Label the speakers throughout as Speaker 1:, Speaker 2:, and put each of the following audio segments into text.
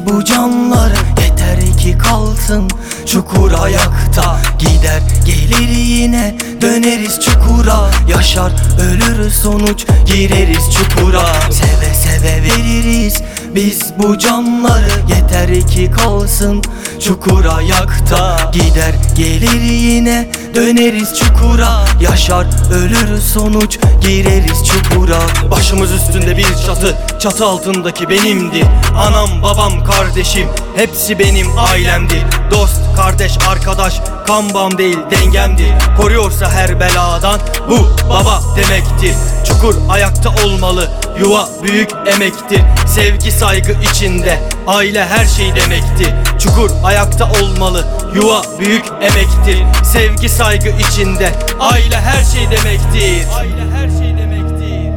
Speaker 1: bu canlar yeter ki kalsın çukur ayakta. Gider gelir yine döneriz çukura, yaşar ölürüz sonuç gireriz çukura. Seve seve veririz biz bu canları, yeter ki kalsın çukur ayakta. Gider gelir yine döneriz çukura, yaşar ölürüz sonuç gireriz çukura.
Speaker 2: Başımız üstünde bir çatı, çatı altındaki benimdi. Anam, babam, kardeşim hepsi benim ailemdi. Dost, kardeş, arkadaş kan bağım değil dengemdi. Koruyorsa her beladan bu baba demektir. Çukur ayakta olmalı, yuva büyük emektir. Sevgi saygı içinde aile her şey demektir. Çukur ayakta olmalı, yuva büyük emektir. Sevgi saygı içinde aile her şey demektir. Aile her şey demektir.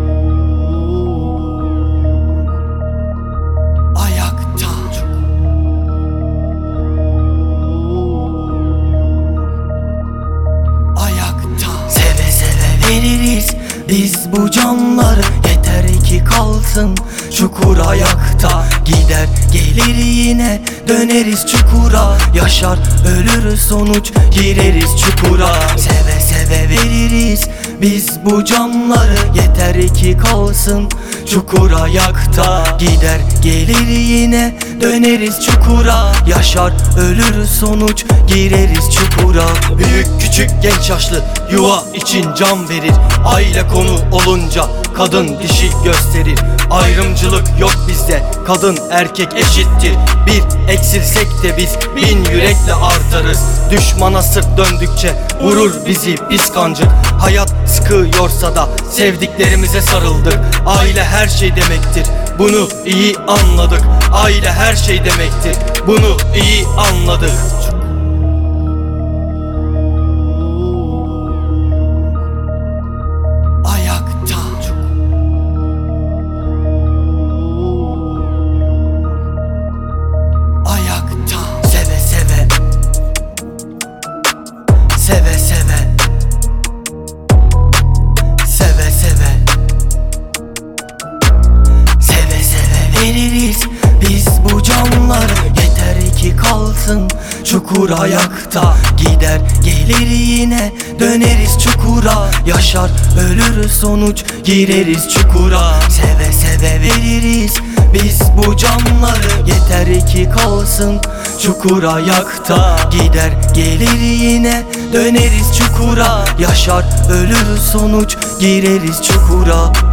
Speaker 1: Ayakta. Ayakta. Seve seve veririz biz bu canları, yeter ki kalsın çukur ayakta. Gider gelir yine döneriz çukura, yaşar ölürüz sonuç gireriz çukura. Seve seve veririz biz bu canları, yeter ki kalsın çukur ayakta. Gider gelir yine döneriz çukura, yaşar ölürüz sonuç gireriz çukura.
Speaker 2: Büyük küçük genç yaşlı yuva için can verir. Aile konu olunca kadın dişi gösterir. Ayrımcılık yok bizde, kadın erkek eşittir. Bir eksilsek de biz bin yürekle artarız. Düşmana sırt döndükçe vurur bizi pis kancık. Hayat sıkıyorsa da sevdiklerimize sarıldık. Aile her şey demektir, bunu iyi anladık. Aile her şey demektir, bunu iyi anladık.
Speaker 1: Seve seve, seve seve, seve seve veririz biz bu canları, yeter ki kalsın çukur ayakta. Gider gelir yine döneriz çukura, yaşar ölürüz sonuç gireriz çukura. Seve seve veririz biz bu canları, yeter ki kalsın çukur ayakta. Gider gelir yine döneriz çukura, yaşar ölürüz sonuç gireriz çukura.